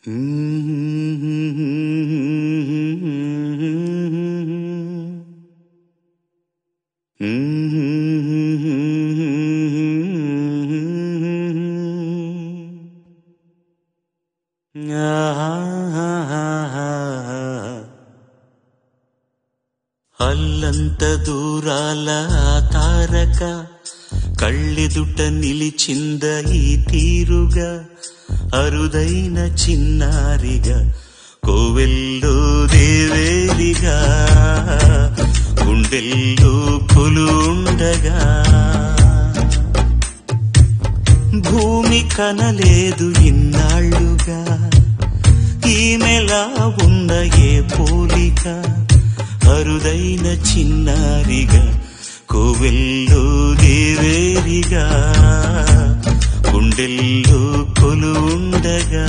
అల్లంత దూరాల తారక కళ్ళెదుట నిలిచింద ఈ తీరుగా, అరుదైన చిన్నారిగా కోవెల్లో దేవేరిగా, గుండెల్లో కొలుండగా. భూమి కనలేదు ఇన్నాళ్లుగా, ఈమెలా ఉన్న ఏ పోలిక, అరుదైన చిన్నారిగా కోవెల్లో దేవేరిగా, గుండెల్లో కొలుండగా.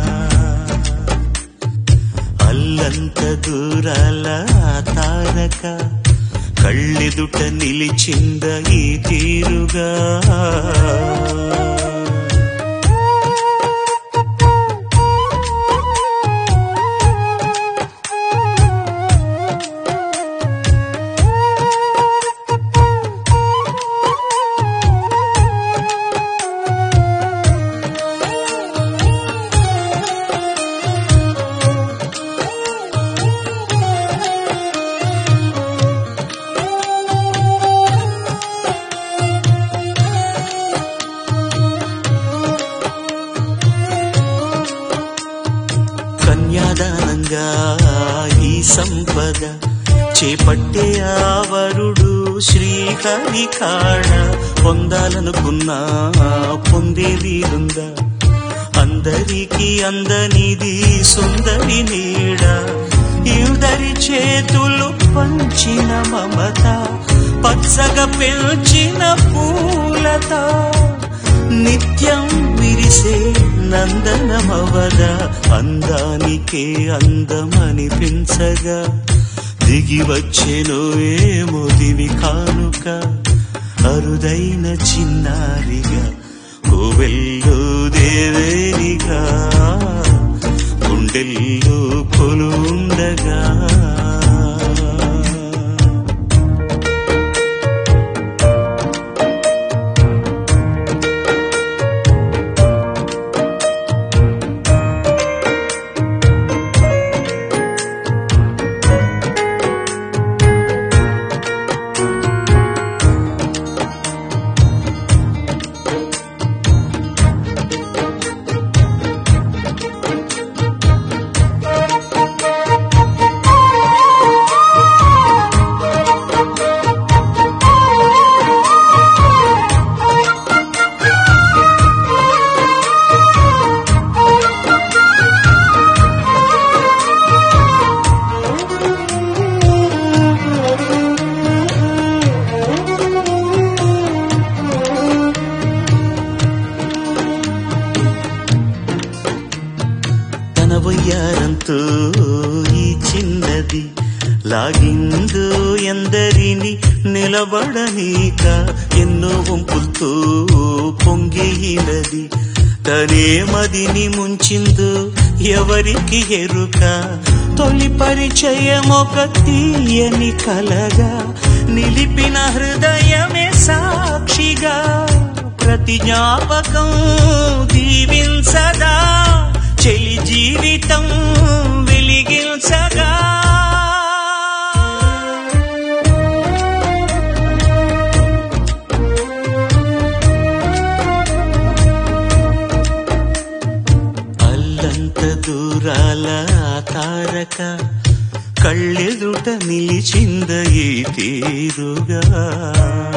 అల్లంత దూరాల తారక కళ్ళెదుట నిలిచింద ఈ తీరుగా. కన్యాదానంగా ఈ సంపద చేపట్టే ఆవరుడు శ్రీహరి కాడ, పొందాలనుకున్నా పొందే వీలుందా, అందరికీ అందనిది సుందరి నీడ. ఇద్దరి చేతులు పంచిన మమత, పచ్చగా పెంచిన పూలత, నిత్యం విరిసే నందనమవద, అందానికే అందమనిపించగా, దిగి వచ్చెనో ఏమో దివి కానుక, అరుదైన చిన్నారిగా కోవెల్లో దేవేరిగా, గుండెల్లో కొలుండగా. వయ్యారంతో ఈ చిన్నది లాగిందో ఎందరిని నిలబడనీక, ఎన్నో వంపులతో పొంగినది, తనే మదిని ముంచిందో ఎవరికి ఎరుక. తొలి పరిచయమొక తీయని కలగా, నిలిపిన హృదయమే సాక్షిగా, ప్రతి జ్ఞాపకం దీవించదా, చెలి జీవితం వెలిగించగా. అల్లంత దూరాల తారక కళ్ళెదుట నిలిచింద ఈ తీరుగా.